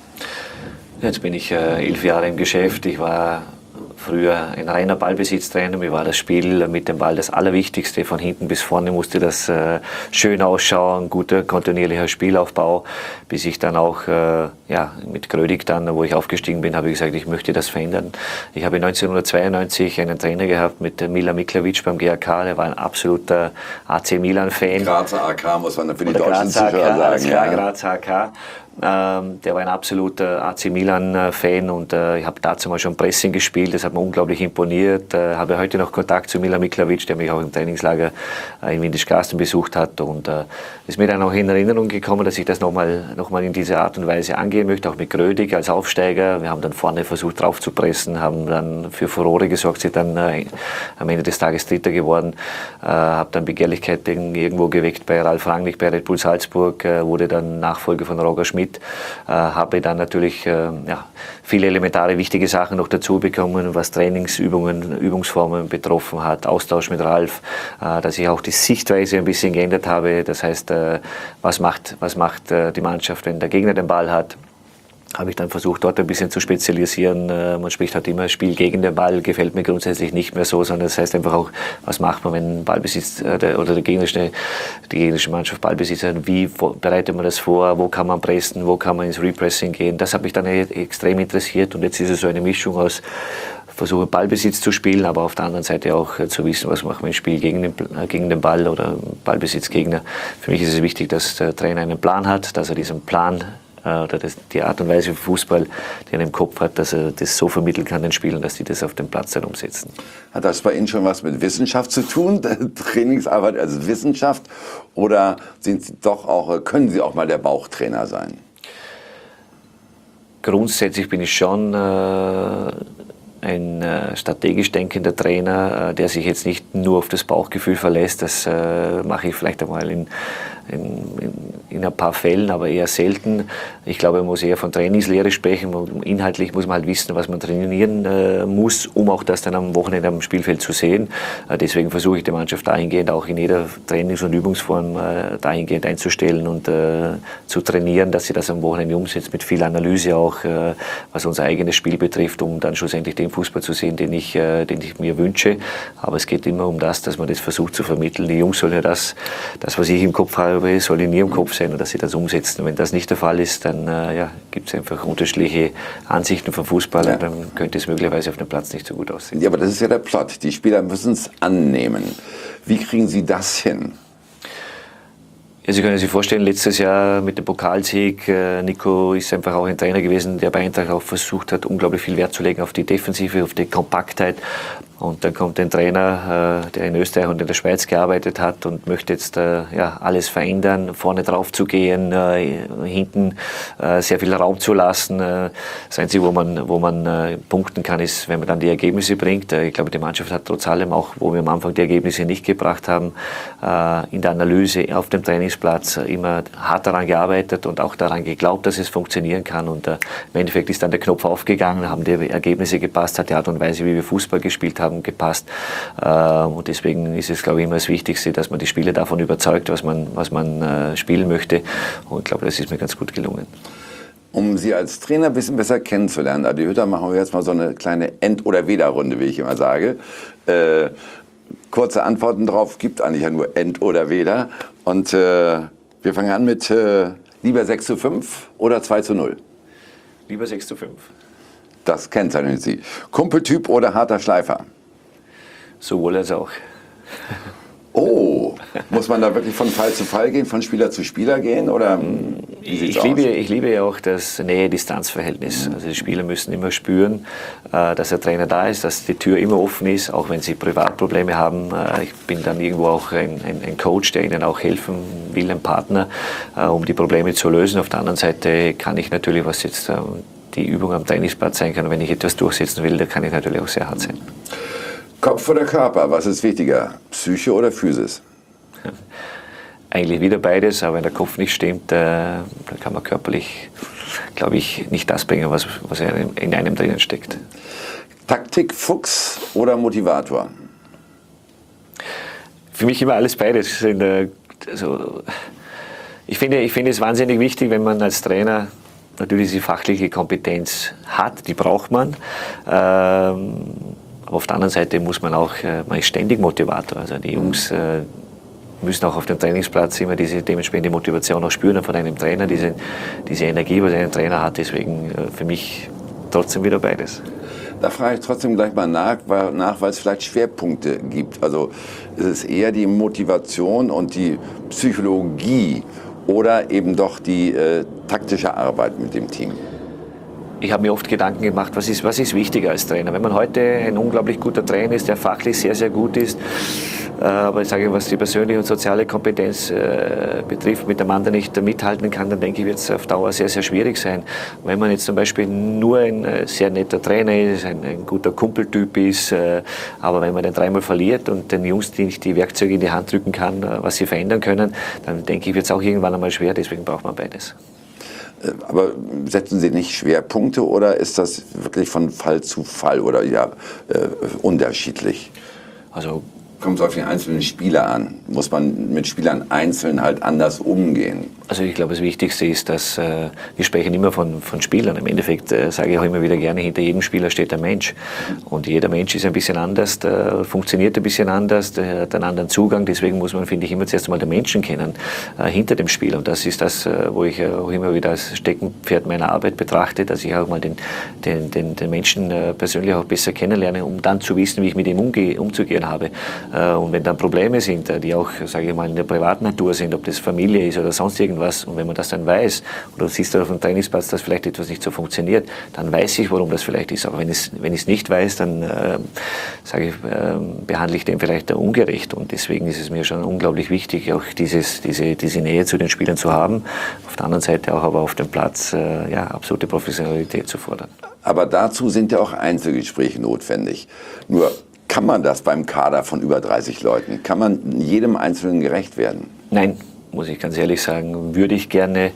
Jetzt bin ich 11 Jahre im Geschäft. Ich war früher ein reiner Ballbesitztrainer. Mir war das Spiel mit dem Ball das Allerwichtigste. Von hinten bis vorne musste das schön ausschauen, guter, kontinuierlicher Spielaufbau. Bis ich dann auch ja, mit Grödig dann, wo ich aufgestiegen bin, habe ich gesagt, ich möchte das verändern. Ich habe 1992 einen Trainer gehabt mit Mila Miklavic beim GAK. Der war ein absoluter AC Milan-Fan. Grazer AK muss man für die deutschen Zuschauer sagen. Ja, Grazer AK. Der war ein absoluter AC Milan-Fan und ich habe dazu mal schon Pressing gespielt, das hat mir unglaublich imponiert. Habe heute noch Kontakt zu Mila Miklavic, der mich auch im Trainingslager in Windischgarsten besucht hat und ist mir dann auch in Erinnerung gekommen, dass ich das nochmal in dieser Art und Weise angehen möchte, auch mit Grödig als Aufsteiger. Wir haben dann vorne versucht drauf zu pressen, haben dann für Furore gesorgt, sind dann am Ende des Tages Dritter geworden, habe dann Begehrlichkeit irgendwo geweckt bei Ralf Rangnick, bei Red Bull Salzburg, wurde dann Nachfolger von Roger Schmidt. Habe dann natürlich ja, viele elementare wichtige Sachen noch dazu bekommen, was Trainingsübungen, Übungsformen betroffen hat, Austausch mit Ralf, dass ich auch die Sichtweise ein bisschen geändert habe. Das heißt, was macht die Mannschaft, wenn der Gegner den Ball hat? Habe ich dann versucht, dort ein bisschen zu spezialisieren. Man spricht halt immer, Spiel gegen den Ball gefällt mir grundsätzlich nicht mehr so, sondern das heißt einfach auch, was macht man, wenn Ballbesitz oder die gegnerische Mannschaft Ballbesitz hat, wie bereitet man das vor, wo kann man pressen, wo kann man ins Repressing gehen. Das hat mich dann extrem interessiert und jetzt ist es so eine Mischung aus versuche Ballbesitz zu spielen, aber auf der anderen Seite auch zu wissen, was macht man im Spiel gegen den Ball oder Ballbesitzgegner. Für mich ist es wichtig, dass der Trainer einen Plan hat, dass er diesen Plan oder die Art und Weise für Fußball, die er im Kopf hat, dass er das so vermitteln kann den Spielern, dass die das auf dem Platz dann umsetzen. Hat das bei Ihnen schon was mit Wissenschaft zu tun? Trainingsarbeit als Wissenschaft? Oder sind Sie doch auch, können Sie auch mal der Bauchtrainer sein? Grundsätzlich bin ich schon ein strategisch denkender Trainer, der sich jetzt nicht nur auf das Bauchgefühl verlässt. Das mache ich vielleicht einmal in ein paar Fällen, aber eher selten. Ich glaube, man muss eher von Trainingslehre sprechen. Inhaltlich muss man halt wissen, was man trainieren muss, um auch das dann am Wochenende am Spielfeld zu sehen. Deswegen versuche ich die Mannschaft dahingehend auch in jeder Trainings- und Übungsform dahingehend einzustellen und zu trainieren, dass sie das am Wochenende umsetzt, mit viel Analyse auch, was unser eigenes Spiel betrifft, um dann schlussendlich den Fußball zu sehen, den ich mir wünsche. Aber es geht immer um das, dass man das versucht zu vermitteln. Die Jungs sollen ja das, was ich im Kopf habe, soll in ihrem Kopf sein und dass sie das umsetzen. Und wenn das nicht der Fall ist, dann gibt es einfach unterschiedliche Ansichten vom Fußball und dann könnte es möglicherweise auf dem Platz nicht so gut aussehen. Ja, aber das ist ja der Plot. Die Spieler müssen es annehmen. Wie kriegen Sie das hin? Ja, Sie können sich vorstellen, letztes Jahr mit dem Pokalsieg, Nico ist einfach auch ein Trainer gewesen, der bei Eintracht auch versucht hat, unglaublich viel Wert zu legen auf die Defensive, auf die Kompaktheit. Und dann kommt ein Trainer, der in Österreich und in der Schweiz gearbeitet hat und möchte jetzt alles verändern, vorne drauf zu gehen, hinten sehr viel Raum zu lassen. Das Einzige, wo man punkten kann, ist, wenn man dann die Ergebnisse bringt. Ich glaube, die Mannschaft hat trotz allem, auch wo wir am Anfang die Ergebnisse nicht gebracht haben, in der Analyse auf dem Trainingsplatz immer hart daran gearbeitet und auch daran geglaubt, dass es funktionieren kann. Und im Endeffekt ist dann der Knopf aufgegangen, haben die Ergebnisse gepasst, hat die Art und Weise, wie wir Fußball gespielt haben, gepasst. Und deswegen ist es, glaube ich, immer das Wichtigste, dass man die Spieler davon überzeugt, was man spielen möchte. Und ich glaube, das ist mir ganz gut gelungen. Um Sie als Trainer ein bisschen besser kennenzulernen, Adi Hütter, machen wir jetzt mal so eine kleine End- oder Weder-Runde, wie ich immer sage. Kurze Antworten drauf, gibt eigentlich ja nur End oder Weder. Und wir fangen an mit lieber 6:5 oder 2:0? Lieber 6:5. Das kennzeichnen Sie. Kumpeltyp oder harter Schleifer? Sowohl als auch. Oh, muss man da wirklich von Fall zu Fall gehen, von Spieler zu Spieler gehen? Oder ich liebe ja auch das Nähe-Distanz-Verhältnis. Also die Spieler müssen immer spüren, dass der Trainer da ist, dass die Tür immer offen ist, auch wenn sie Privatprobleme haben. Ich bin dann irgendwo auch ein Coach, der ihnen auch helfen will, ein Partner, um die Probleme zu lösen. Auf der anderen Seite kann ich natürlich, was jetzt die Übung am Trainingsplatz sein kann, wenn ich etwas durchsetzen will, da kann ich natürlich auch sehr hart sein. Kopf oder Körper, was ist wichtiger? Psyche oder Physis? Eigentlich wieder beides, aber wenn der Kopf nicht stimmt, dann kann man körperlich, glaube ich, nicht das bringen, was in einem drinnen steckt. Taktik, Fuchs oder Motivator? Für mich immer alles beides. Ich finde es wahnsinnig wichtig, wenn man als Trainer natürlich die fachliche Kompetenz hat, die braucht man. Aber auf der anderen Seite muss man auch, man ist ständig Motivator. Also die Jungs müssen auch auf dem Trainingsplatz immer diese dementsprechende Motivation auch spüren von einem Trainer, diese Energie, was ein Trainer hat. Deswegen für mich trotzdem wieder beides. Da frage ich trotzdem gleich mal nach, weil es vielleicht Schwerpunkte gibt. Also ist es eher die Motivation und die Psychologie oder eben doch die taktische Arbeit mit dem Team? Ich habe mir oft Gedanken gemacht, was ist wichtiger als Trainer? Wenn man heute ein unglaublich guter Trainer ist, der fachlich sehr, sehr gut ist, aber ich sage, was die persönliche und soziale Kompetenz betrifft, mit dem anderen nicht mithalten kann, dann denke ich, wird es auf Dauer sehr, sehr schwierig sein. Wenn man jetzt zum Beispiel nur ein sehr netter Trainer ist, ein guter Kumpeltyp ist, aber wenn man den dreimal verliert und den Jungs nicht die Werkzeuge in die Hand drücken kann, was sie verändern können, dann denke ich, wird es auch irgendwann einmal schwer, deswegen braucht man beides. Aber setzen Sie nicht Schwerpunkte oder ist das wirklich von Fall zu Fall oder unterschiedlich? Also kommt es auf den einzelnen Spieler an? Muss man mit Spielern einzeln halt anders umgehen? Also ich glaube, das Wichtigste ist, dass wir sprechen immer von Spielern. Im Endeffekt sage ich auch immer wieder gerne, hinter jedem Spieler steht ein Mensch. Und jeder Mensch ist ein bisschen anders, funktioniert ein bisschen anders, hat einen anderen Zugang. Deswegen muss man, finde ich, immer zuerst einmal den Menschen kennen hinter dem Spiel. Und das ist das, wo ich auch immer wieder als Steckenpferd meiner Arbeit betrachte, dass ich auch mal den Menschen persönlich auch besser kennenlerne, um dann zu wissen, wie ich mit ihm umzugehen habe. Und wenn dann Probleme sind, die auch, sage ich mal, in der privaten Natur sind, ob das Familie ist oder sonst irgendwas, und wenn man das dann weiß, oder du siehst auf dem Trainingsplatz, dass vielleicht etwas nicht so funktioniert, dann weiß ich, warum das vielleicht ist. Aber wenn ich es nicht weiß, dann behandle ich den vielleicht ungerecht. Und deswegen ist es mir schon unglaublich wichtig, auch diese Nähe zu den Spielern zu haben. Auf der anderen Seite auch aber auf dem Platz absolute Professionalität zu fordern. Aber dazu sind ja auch Einzelgespräche notwendig. Nur kann man das beim Kader von über 30 Leuten? Kann man jedem Einzelnen gerecht werden? Nein, muss ich ganz ehrlich sagen, würde ich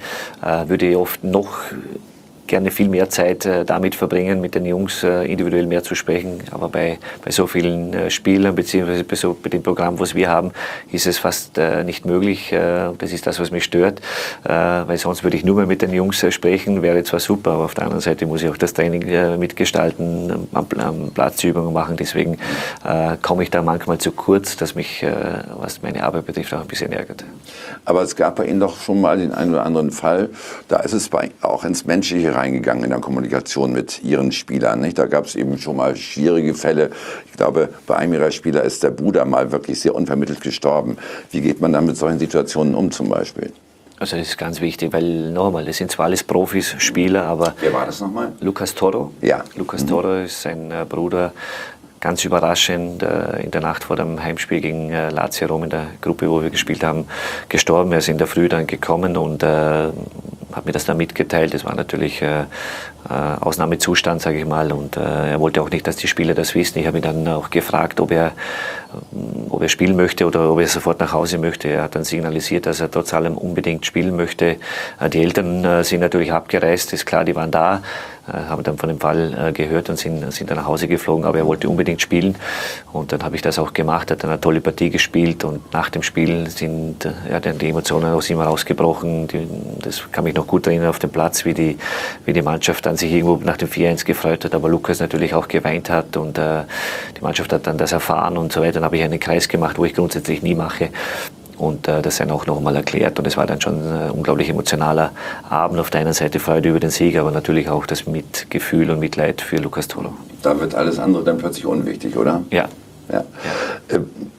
oft noch gerne viel mehr Zeit damit verbringen, mit den Jungs individuell mehr zu sprechen. Aber bei so vielen Spielern, beziehungsweise bei dem Programm, was wir haben, ist es fast nicht möglich. Das ist das, was mich stört, weil sonst würde ich nur mehr mit den Jungs sprechen, wäre zwar super, aber auf der anderen Seite muss ich auch das Training mitgestalten, am Platz Übungen machen. Deswegen komme ich da manchmal zu kurz, dass mich, was meine Arbeit betrifft, auch ein bisschen ärgert. Aber es gab bei Ihnen doch schon mal den einen oder anderen Fall, da ist es auch ins Menschliche reingegangen in der Kommunikation mit Ihren Spielern. Nicht? Da gab es eben schon mal schwierige Fälle. Ich glaube, bei einem Ihrer Spieler ist der Bruder mal wirklich sehr unvermittelt gestorben. Wie geht man dann mit solchen Situationen um zum Beispiel? Also das ist ganz wichtig, weil nochmal, das sind zwar alles Profis, Spieler, aber... Wer war das nochmal? Lucas Toro. Ja. Lucas Toro ist sein Bruder. Ganz überraschend in der Nacht vor dem Heimspiel gegen Lazio Rom in der Gruppe, wo wir gespielt haben, gestorben. Er ist in der Früh dann gekommen und hat mir das dann mitgeteilt. Das war natürlich Ausnahmezustand, sage ich mal. Und er wollte auch nicht, dass die Spieler das wissen. Ich habe ihn dann auch gefragt, ob er spielen möchte oder ob er sofort nach Hause möchte. Er hat dann signalisiert, dass er trotz allem unbedingt spielen möchte. Die Eltern sind natürlich abgereist, ist klar, die waren da, haben dann von dem Fall gehört und sind dann nach Hause geflogen, aber er wollte unbedingt spielen. Und dann habe ich das auch gemacht, hat dann eine tolle Partie gespielt und nach dem Spiel sind dann die Emotionen aus ihm rausgebrochen. Das kann mich noch gut erinnern auf dem Platz, wie die Mannschaft dann sich irgendwo nach dem 4-1 gefreut hat, aber Lukas natürlich auch geweint hat und die Mannschaft hat dann das erfahren und so weiter. Dann habe ich einen Kreis gemacht, wo ich grundsätzlich nie mache. Und das dann auch nochmal erklärt. Und es war dann schon ein unglaublich emotionaler Abend. Auf der einen Seite Freude über den Sieg, aber natürlich auch das Mitgefühl und Mitleid für Lucas Toro. Da wird alles andere dann plötzlich unwichtig, oder? Ja.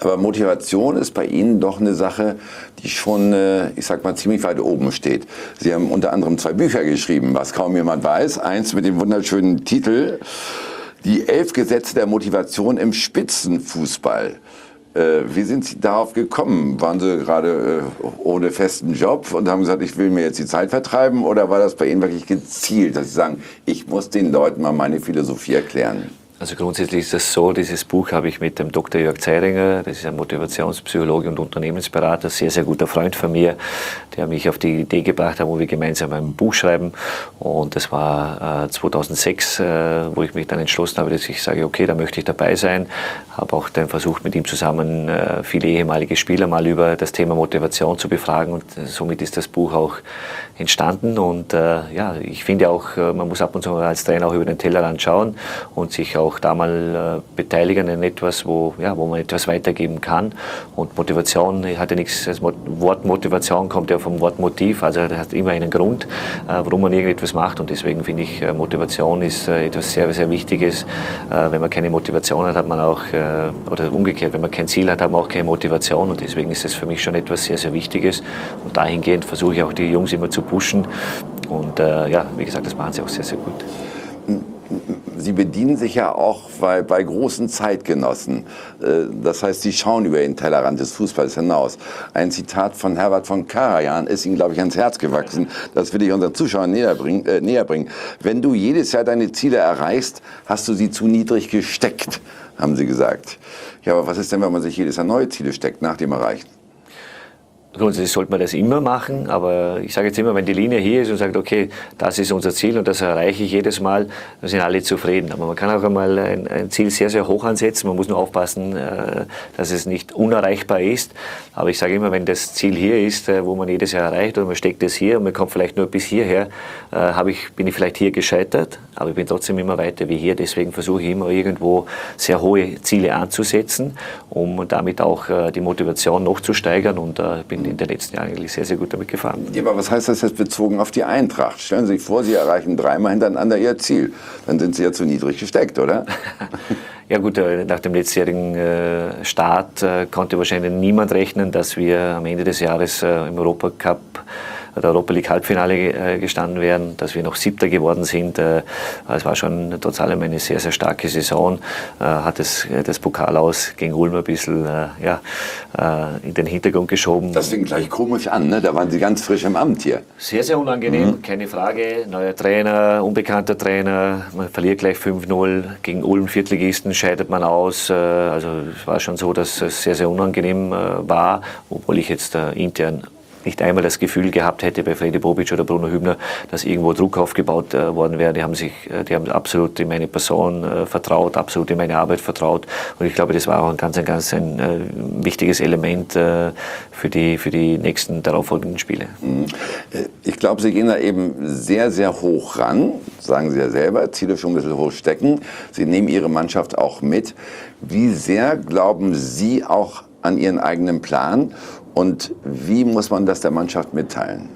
Aber Motivation ist bei Ihnen doch eine Sache, die schon, ich sag mal, ziemlich weit oben steht. Sie haben unter anderem 2 Bücher geschrieben, was kaum jemand weiß. Eins mit dem wunderschönen Titel Die 11 Gesetze der Motivation im Spitzenfußball. Wie sind Sie darauf gekommen? Waren Sie gerade ohne festen Job und haben gesagt, ich will mir jetzt die Zeit vertreiben? Oder war das bei Ihnen wirklich gezielt, dass Sie sagen, ich muss den Leuten mal meine Philosophie erklären? Also grundsätzlich ist das so, dieses Buch habe ich mit dem Dr. Jörg Zeiringer, das ist ein Motivationspsychologe und Unternehmensberater, sehr, sehr guter Freund von mir, der mich auf die Idee gebracht hat, wo wir gemeinsam ein Buch schreiben. Und das war 2006, wo ich mich dann entschlossen habe, dass ich sage, okay, da möchte ich dabei sein. Habe auch dann versucht, mit ihm zusammen viele ehemalige Spieler mal über das Thema Motivation zu befragen und somit ist das Buch auch entstanden. Und ja, ich finde auch, man muss ab und zu als Trainer auch über den Tellerrand schauen und sich auch da mal beteiligen in etwas, wo man etwas weitergeben kann. Und Motivation hat ja nichts, das Wort Motivation kommt ja vom Wort Motiv, also das hat immer einen Grund, warum man irgendetwas macht. Und deswegen finde ich, Motivation ist etwas sehr, sehr Wichtiges. Wenn man keine Motivation hat, hat man auch, oder umgekehrt, wenn man kein Ziel hat, hat man auch keine Motivation. Und deswegen ist es für mich schon etwas sehr, sehr Wichtiges. Und dahingehend versuche ich auch die Jungs immer zu pushen. Und ja, wie gesagt, das machen sie auch sehr, sehr gut. Sie bedienen sich ja auch bei großen Zeitgenossen. Das heißt, Sie schauen über den Tellerrand des Fußballs hinaus. Ein Zitat von Herbert von Karajan ist Ihnen, glaube ich, ans Herz gewachsen. Das will ich unseren Zuschauern näher bringen. Wenn du jedes Jahr deine Ziele erreichst, hast du sie zu niedrig gesteckt, haben Sie gesagt. Ja, aber was ist denn, wenn man sich jedes Jahr neue Ziele steckt nach dem Erreichen? Grundsätzlich sollte man das immer machen, aber ich sage jetzt immer, wenn die Linie hier ist und sagt, okay, das ist unser Ziel und das erreiche ich jedes Mal, dann sind alle zufrieden. Aber man kann auch einmal ein Ziel sehr, sehr hoch ansetzen. Man muss nur aufpassen, dass es nicht unerreichbar ist. Aber ich sage immer, wenn das Ziel hier ist, wo man jedes Jahr erreicht oder man steckt es hier und man kommt vielleicht nur bis hierher, bin ich vielleicht hier gescheitert, aber ich bin trotzdem immer weiter wie hier. Deswegen versuche ich immer irgendwo sehr hohe Ziele anzusetzen, um damit auch die Motivation noch zu steigern und bin in den letzten Jahren eigentlich sehr, sehr gut damit gefahren. Ja, aber was heißt das jetzt bezogen auf die Eintracht? Stellen Sie sich vor, Sie erreichen 3-mal hintereinander Ihr Ziel. Dann sind Sie ja zu niedrig gesteckt, oder? Ja gut, nach dem letztjährigen Start konnte wahrscheinlich niemand rechnen, dass wir am Ende des Jahres im Europacup der Europa League Halbfinale gestanden wären, dass wir noch 7. geworden sind. Es war schon trotz allem eine sehr, sehr starke Saison. Hat das Pokal aus gegen Ulm ein bisschen in den Hintergrund geschoben. Das fing gleich komisch an, ne? Da waren Sie ganz frisch im Amt hier. Sehr, sehr unangenehm, keine Frage. Neuer Trainer, unbekannter Trainer, man verliert gleich 5-0. Gegen Ulm, Viertligisten, scheidet man aus. Also es war schon so, dass es sehr, sehr unangenehm war, obwohl ich jetzt intern nicht einmal das Gefühl gehabt hätte bei Fredi Bobic oder Bruno Hübner, dass irgendwo Druck aufgebaut worden wäre. Die haben absolut in meine Person vertraut, absolut in meine Arbeit vertraut. Und ich glaube, das war auch ein ganz wichtiges Element für die nächsten darauffolgenden Spiele. Ich glaube, Sie gehen da eben sehr, sehr hoch ran, sagen Sie ja selber, Ziele schon ein bisschen hoch stecken. Sie nehmen Ihre Mannschaft auch mit. Wie sehr glauben Sie auch an Ihren eigenen Plan? Und wie muss man das der Mannschaft mitteilen?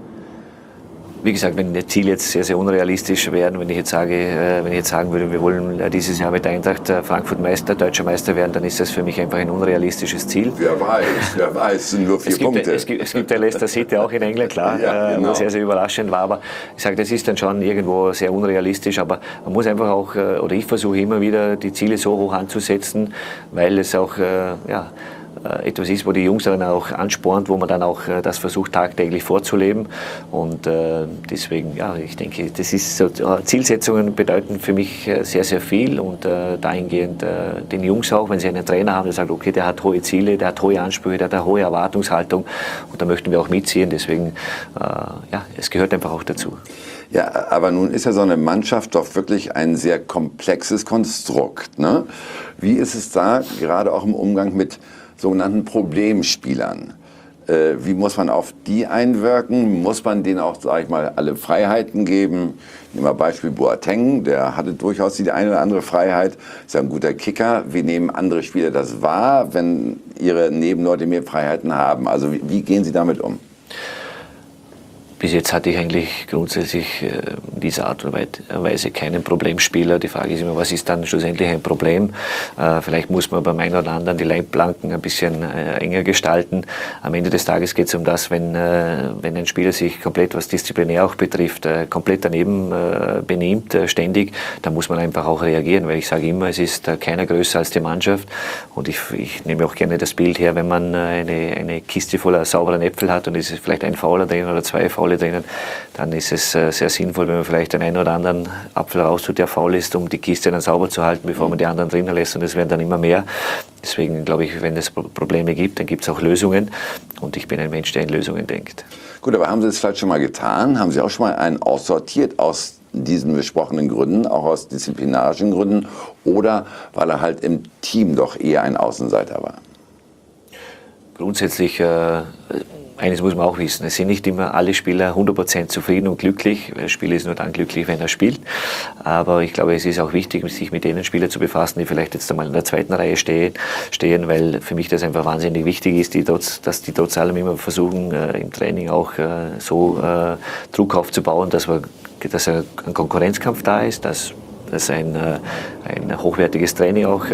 Wie gesagt, wenn die Ziele jetzt sehr, sehr unrealistisch wären, wenn ich jetzt sagen würde, wir wollen dieses Jahr mit Eintracht Frankfurt deutscher Meister werden, dann ist das für mich einfach ein unrealistisches Ziel. Wer weiß, es sind nur 4 Punkte. Es gibt ja Leicester City auch in England, klar, ja, genau. Wo sehr, sehr überraschend war, aber ich sage, das ist dann schon irgendwo sehr unrealistisch, aber man muss einfach auch, oder ich versuche immer wieder, die Ziele so hoch anzusetzen, weil es auch, etwas ist, wo die Jungs dann auch anspornt, wo man dann auch das versucht, tagtäglich vorzuleben. Und deswegen, ja, ich denke, das ist so, Zielsetzungen bedeuten für mich sehr, sehr viel und dahingehend den Jungs auch, wenn sie einen Trainer haben, der sagt, okay, der hat hohe Ziele, der hat hohe Ansprüche, der hat eine hohe Erwartungshaltung und da möchten wir auch mitziehen. Deswegen, es gehört einfach auch dazu. Ja, aber nun ist ja so eine Mannschaft doch wirklich ein sehr komplexes Konstrukt, ne? Wie ist es da, gerade auch im Umgang mit sogenannten Problemspielern? Wie muss man auf die einwirken? Muss man denen auch, sage ich mal, alle Freiheiten geben? Nehmen wir Beispiel Boateng, der hatte durchaus die eine oder andere Freiheit, ist ja ein guter Kicker. Wie nehmen andere Spieler das wahr, wenn ihre Nebenleute mehr Freiheiten haben? Also wie gehen Sie damit um? Bis jetzt hatte ich eigentlich grundsätzlich in dieser Art und Weise keinen Problemspieler. Die Frage ist immer, was ist dann schlussendlich ein Problem? Vielleicht muss man beim einen oder anderen die Leitplanken ein bisschen enger gestalten. Am Ende des Tages geht es um das, wenn ein Spieler sich komplett, was disziplinär auch betrifft, komplett daneben benimmt, ständig, dann muss man einfach auch reagieren, weil ich sage immer, es ist keiner größer als die Mannschaft. Und ich nehme auch gerne das Bild her, wenn man eine Kiste voller sauberen Äpfel hat und es ist vielleicht ein Fauler drin oder zwei Faule drinnen, dann ist es sehr sinnvoll, wenn man vielleicht den einen oder anderen Apfel raustut, der faul ist, um die Kiste dann sauber zu halten, bevor man die anderen drinnen lässt, und es werden dann immer mehr. Deswegen glaube ich, wenn es Probleme gibt, dann gibt es auch Lösungen, und ich bin ein Mensch, der in Lösungen denkt. Gut, aber haben Sie es vielleicht schon mal getan? Haben Sie auch schon mal einen aussortiert aus diesen besprochenen Gründen, auch aus disziplinarischen Gründen, oder weil er halt im Team doch eher ein Außenseiter war? Grundsätzlich, eines muss man auch wissen, es sind nicht immer alle Spieler 100% zufrieden und glücklich. Der Spieler ist nur dann glücklich, wenn er spielt. Aber ich glaube, es ist auch wichtig, sich mit denen Spielern zu befassen, die vielleicht jetzt einmal in der zweiten Reihe stehen, weil für mich das einfach wahnsinnig wichtig ist, dass die trotz allem immer versuchen, im Training auch so Druck aufzubauen, dass ein Konkurrenzkampf da ist, dass ein hochwertiges Training auch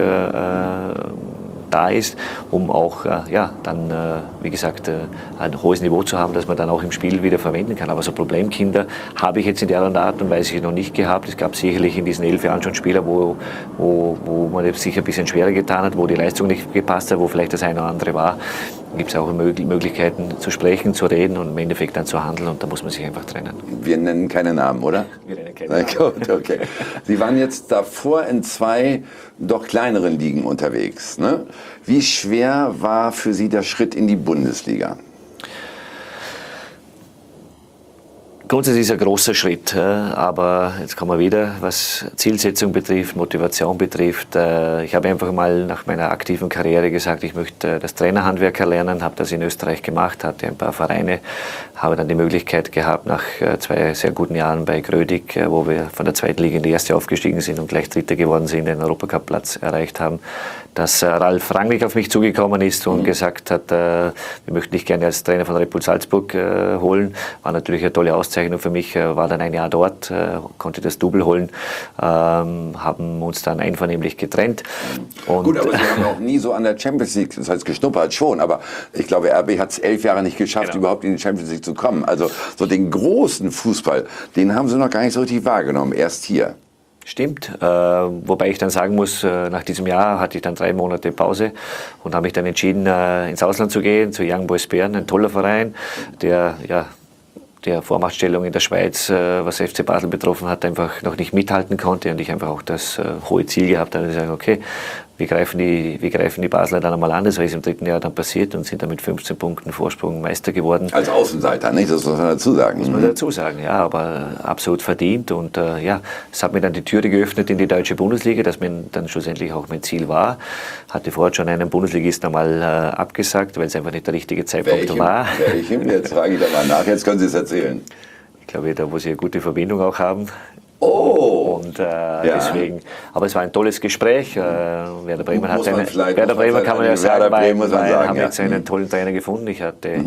da ist, um auch dann, wie gesagt, ein hohes Niveau zu haben, dass man dann auch im Spiel wieder verwenden kann. Aber so Problemkinder habe ich jetzt in der Art und Weise noch nicht gehabt. Es gab sicherlich in diesen 11 Jahren schon Spieler, wo man sich ein bisschen schwerer getan hat, wo die Leistung nicht gepasst hat, wo vielleicht das eine oder andere war. Da gibt es auch Möglichkeiten zu sprechen, zu reden und im Endeffekt dann zu handeln, und da muss man sich einfach trennen. Wir nennen keine Namen, oder? Wir nennen keine Namen. Gut, okay. Sie waren jetzt davor in 2 doch kleineren Ligen unterwegs, ne? Wie schwer war für Sie der Schritt in die Bundesliga? Grundsätzlich ist es ein großer Schritt, aber jetzt kommen wir wieder, was Zielsetzung betrifft, Motivation betrifft. Ich habe einfach mal nach meiner aktiven Karriere gesagt, ich möchte das Trainerhandwerk erlernen, habe das in Österreich gemacht, hatte ein paar Vereine, habe dann die Möglichkeit gehabt, nach 2 sehr guten Jahren bei Grödig, wo wir von der zweiten Liga in die erste aufgestiegen sind und gleich Dritter geworden sind, den Europacup-Platz erreicht haben, dass Ralf Rangnick auf mich zugekommen ist und gesagt hat, wir möchten dich gerne als Trainer von Red Bull Salzburg holen. War natürlich eine tolle Auszeichnung für mich, war dann ein Jahr dort, konnte das Double holen, haben uns dann einvernehmlich getrennt. Und gut, aber Sie haben auch nie so an der Champions League, das heißt geschnuppert schon, aber ich glaube, RB hat es 11 Jahre nicht geschafft, überhaupt in die Champions League zu kommen. Also so den großen Fußball, den haben Sie noch gar nicht so richtig wahrgenommen, erst hier. Stimmt, wobei ich dann sagen muss, nach diesem Jahr hatte ich dann 3 Monate Pause und habe mich dann entschieden, ins Ausland zu gehen, zu Young Boys Bern, ein toller Verein, der Vormachtstellung in der Schweiz, was FC Basel betroffen hat, einfach noch nicht mithalten konnte, und ich einfach auch das hohe Ziel gehabt habe, zu sagen, okay, wir greifen die Basler dann einmal an. Das ist im 3. Jahr dann passiert und sind dann mit 15 Punkten Vorsprung Meister geworden. Als Außenseiter, nicht? Das muss man dazu sagen. Muss man dazu sagen, ja, aber absolut verdient, und es hat mir dann die Türe geöffnet in die deutsche Bundesliga, das mir dann schlussendlich auch mein Ziel war. Hatte vorher schon einen Bundesligisten einmal abgesagt, weil es einfach nicht der richtige Zeitpunkt war. Welchem? Jetzt frage ich da mal nach, jetzt können Sie es erzählen. Ich glaube, da wo Sie eine gute Verbindung auch haben. Oh! Und deswegen, aber es war ein tolles Gespräch. Werder Bremen hat Werder Bremen kann man ja sagen, haben jetzt einen tollen Trainer gefunden. Ich hatte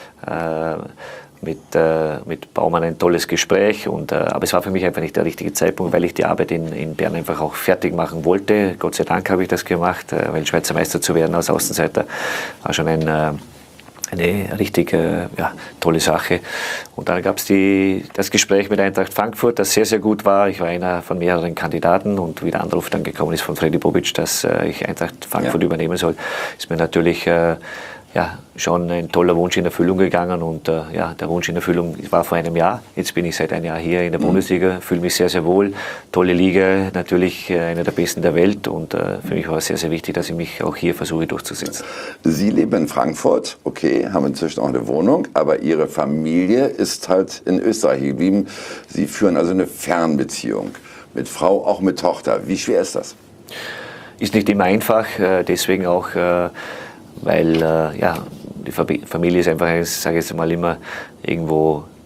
mit Baumann ein tolles Gespräch, aber es war für mich einfach nicht der richtige Zeitpunkt, weil ich die Arbeit in Bern einfach auch fertig machen wollte. Gott sei Dank habe ich das gemacht, weil Schweizer Meister zu werden als Außenseiter war schon eine richtig tolle Sache. Und dann gab es das Gespräch mit Eintracht Frankfurt, das sehr, sehr gut war. Ich war einer von mehreren Kandidaten, und wie der Anruf dann gekommen ist von Freddy Bobic, dass ich Eintracht Frankfurt übernehmen soll, ist mir natürlich schon ein toller Wunsch in Erfüllung gegangen, und der Wunsch in Erfüllung war vor einem Jahr. Jetzt bin ich seit einem Jahr hier in der Bundesliga, fühle mich sehr, sehr wohl. Tolle Liga, natürlich eine der besten der Welt, und für mich war es sehr, sehr wichtig, dass ich mich auch hier versuche durchzusetzen. Sie leben in Frankfurt, okay, haben inzwischen auch eine Wohnung, aber Ihre Familie ist halt in Österreich geblieben. Sie führen also eine Fernbeziehung mit Frau, auch mit Tochter. Wie schwer ist das? Ist nicht immer einfach, deswegen auch, weil die Familie ist einfach, ich sage jetzt mal immer, irgendwo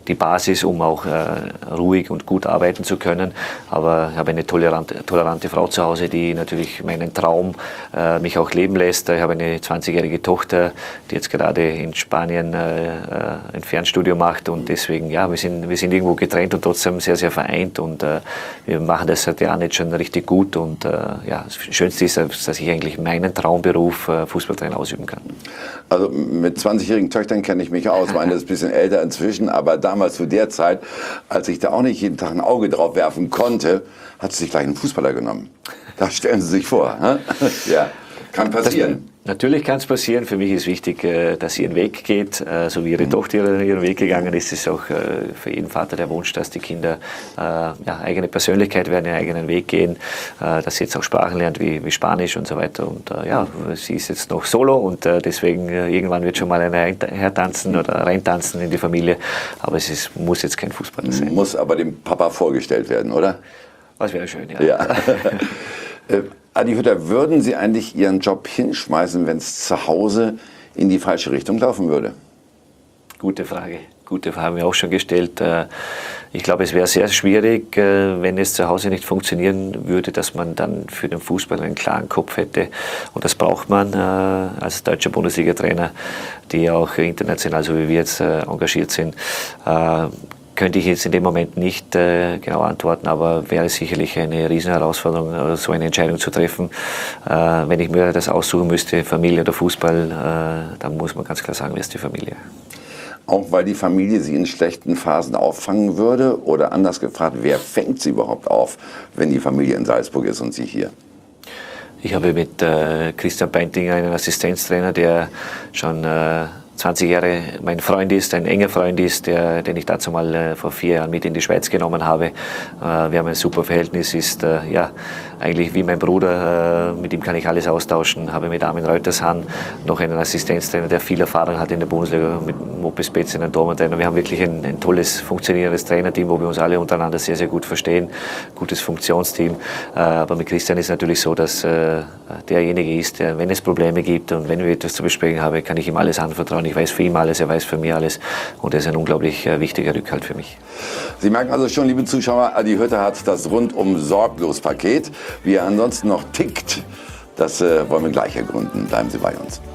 die Basis, um auch ruhig und gut arbeiten zu können. Aber ich habe eine tolerante Frau zu Hause, die natürlich meinen Traum mich auch leben lässt. Ich habe eine 20-jährige Tochter, die jetzt gerade in Spanien ein Fernstudium macht, und deswegen, ja, wir sind irgendwo getrennt und trotzdem sehr, sehr vereint, und wir machen das seit Jahren jetzt schon richtig gut, und ja, das Schönste ist, dass ich eigentlich meinen Traumberuf Fußballtrainer ausüben kann. Also mit 20-jährigen Töchtern kenne ich mich aus. Meine ist ein bisschen älter inzwischen, aber damals zu der Zeit, als ich da auch nicht jeden Tag ein Auge drauf werfen konnte, hat sie sich gleich einen Fußballer genommen. Das stellen Sie sich vor. Ja, kann passieren. Natürlich kann es passieren. Für mich ist wichtig, dass sie ihren Weg geht, so wie ihre Tochter ihren Weg gegangen ist. Es ist auch für jeden Vater der Wunsch, dass die Kinder eigene Persönlichkeit werden, ihren eigenen Weg gehen, dass sie jetzt auch Sprachen lernt wie Spanisch und so weiter. Und ja, sie ist jetzt noch solo, und deswegen irgendwann wird schon mal einer hertanzen oder reintanzen in die Familie. Aber muss jetzt kein Fußballer sein. Muss aber dem Papa vorgestellt werden, oder? Das wäre schön, ja. Adi Hütter, würden Sie eigentlich Ihren Job hinschmeißen, wenn es zu Hause in die falsche Richtung laufen würde? Gute Frage. Haben wir auch schon gestellt. Ich glaube, es wäre sehr schwierig, wenn es zu Hause nicht funktionieren würde, dass man dann für den Fußball einen klaren Kopf hätte. Und das braucht man als deutscher Bundesliga-Trainer, die auch international, so wie wir jetzt, engagiert sind. Könnte ich jetzt in dem Moment nicht genau antworten, aber wäre sicherlich eine Riesenherausforderung, so eine Entscheidung zu treffen. Wenn ich mir das aussuchen müsste, Familie oder Fußball, dann muss man ganz klar sagen, wäre es die Familie. Auch weil die Familie Sie in schlechten Phasen auffangen würde? Oder anders gefragt, wer fängt Sie überhaupt auf, wenn die Familie in Salzburg ist und Sie hier? Ich habe mit Christian Beintinger einen Assistenztrainer, der schon 20 Jahre mein Freund ist, ein enger Freund ist, den ich dazu mal vor 4 Jahren mit in die Schweiz genommen habe. Wir haben ein super Verhältnis, ist ja eigentlich wie mein Bruder, mit ihm kann ich alles austauschen. Habe mit Armin Reutershahn noch einen Assistenztrainer, der viel Erfahrung hat in der Bundesliga, mit Mope Spetz, einen Torwarttrainer. Wir haben wirklich ein tolles, funktionierendes Trainerteam, wo wir uns alle untereinander sehr, sehr gut verstehen. Gutes Funktionsteam. Aber mit Christian ist es natürlich so, dass derjenige ist, der, wenn es Probleme gibt und wenn wir etwas zu besprechen haben, kann ich ihm alles anvertrauen. Ich weiß für ihn alles, er weiß für mich alles, und er ist ein unglaublich wichtiger Rückhalt für mich. Sie merken also schon, liebe Zuschauer, Adi Hütter hat das rundum sorglos Paket. Wie er ansonsten noch tickt, das wollen wir gleich ergründen. Bleiben Sie bei uns.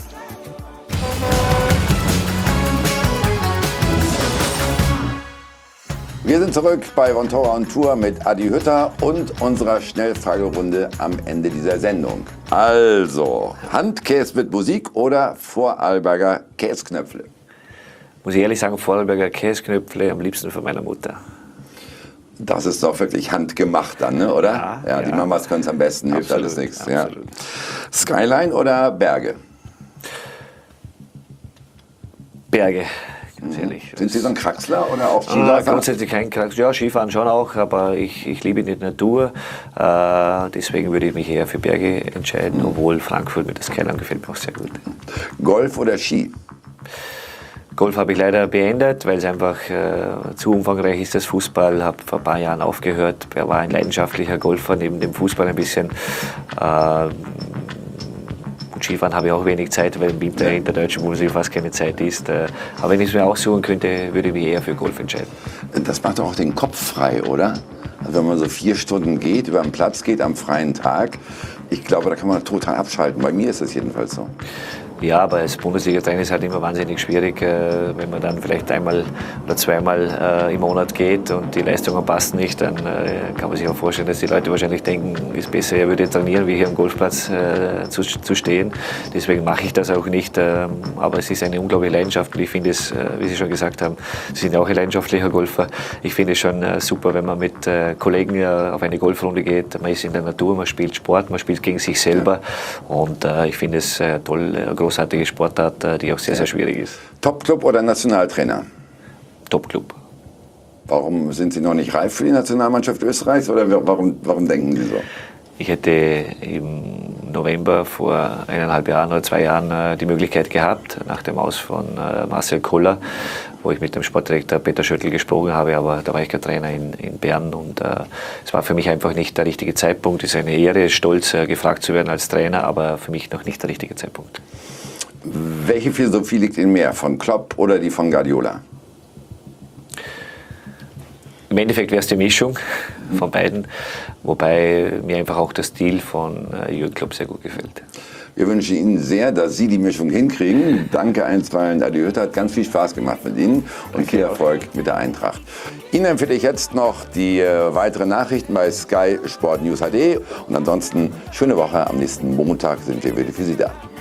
Wir sind zurück bei Von Tora und Tour mit Adi Hütter und unserer Schnellfragerunde am Ende dieser Sendung. Also, Handkäse mit Musik oder Vorarlberger Käsknöpfle? Muss ich ehrlich sagen, Vorarlberger Käsknöpfle am liebsten von meiner Mutter. Das ist doch wirklich handgemacht dann, ne, oder? Ja, die Mamas können es am besten, hilft alles nichts. Ja. Skyline oder Berge? Berge. Ganz ehrlich. Sind Sie so ein Kraxler oder auch Skiläufer? Grundsätzlich kein Kraxler. Ja, Skifahren schon auch, aber ich liebe die Natur. Deswegen würde ich mich eher für Berge entscheiden, obwohl Frankfurt mit der Skyline gefällt mir auch sehr gut. Golf oder Ski? Golf habe ich leider beendet, weil es einfach zu umfangreich ist, das Fußball. Habe vor ein paar Jahren aufgehört. Er war ein leidenschaftlicher Golfer, neben dem Fußball ein bisschen. Skifahren habe ich auch wenig Zeit, weil im Winter in der deutschen Bundesliga fast keine Zeit ist. Aber wenn ich es mir aussuchen könnte, würde ich mich eher für Golf entscheiden. Das macht doch auch den Kopf frei, oder? Also wenn man so 4 Stunden geht, über den Platz geht am freien Tag, ich glaube, da kann man total abschalten. Bei mir ist das jedenfalls so. Ja, aber als Bundesliga-Trainer ist es halt immer wahnsinnig schwierig, wenn man dann vielleicht einmal oder zweimal im Monat geht und die Leistungen passen nicht, dann kann man sich auch vorstellen, dass die Leute wahrscheinlich denken, es ist besser, er würde trainieren, wie hier am Golfplatz zu stehen. Deswegen mache ich das auch nicht, aber es ist eine unglaubliche Leidenschaft und ich finde es, wie Sie schon gesagt haben, Sie sind ja auch ein leidenschaftlicher Golfer. Ich finde es schon super, wenn man mit Kollegen auf eine Golfrunde geht, man ist in der Natur, man spielt Sport, man spielt gegen sich selber und ich finde es toll, großartige Sportart, die auch sehr, sehr schwierig ist. Topclub oder Nationaltrainer? Topclub. Warum sind Sie noch nicht reif für die Nationalmannschaft Österreichs oder warum denken Sie so? Ich hätte im November vor 1,5 Jahren oder 2 Jahren die Möglichkeit gehabt, nach dem Aus von Marcel Koller, wo ich mit dem Sportdirektor Peter Schöttl gesprochen habe, aber da war ich kein Trainer in Bern und es war für mich einfach nicht der richtige Zeitpunkt. Es ist eine Ehre, stolz gefragt zu werden als Trainer, aber für mich noch nicht der richtige Zeitpunkt. Welche Philosophie liegt Ihnen mehr, von Klopp oder die von Guardiola? Im Endeffekt wäre es die Mischung von beiden, wobei mir einfach auch der Stil von Jürgen Klopp sehr gut gefällt. Wir wünschen Ihnen sehr, dass Sie die Mischung hinkriegen. Danke einstweilen, Adi Hütter. Hat ganz viel Spaß gemacht mit Ihnen und viel Erfolg mit der Eintracht. Ihnen empfehle ich jetzt noch die weiteren Nachrichten bei Sky Sport News HD. Und ansonsten schöne Woche. Am nächsten Montag sind wir wieder für Sie da.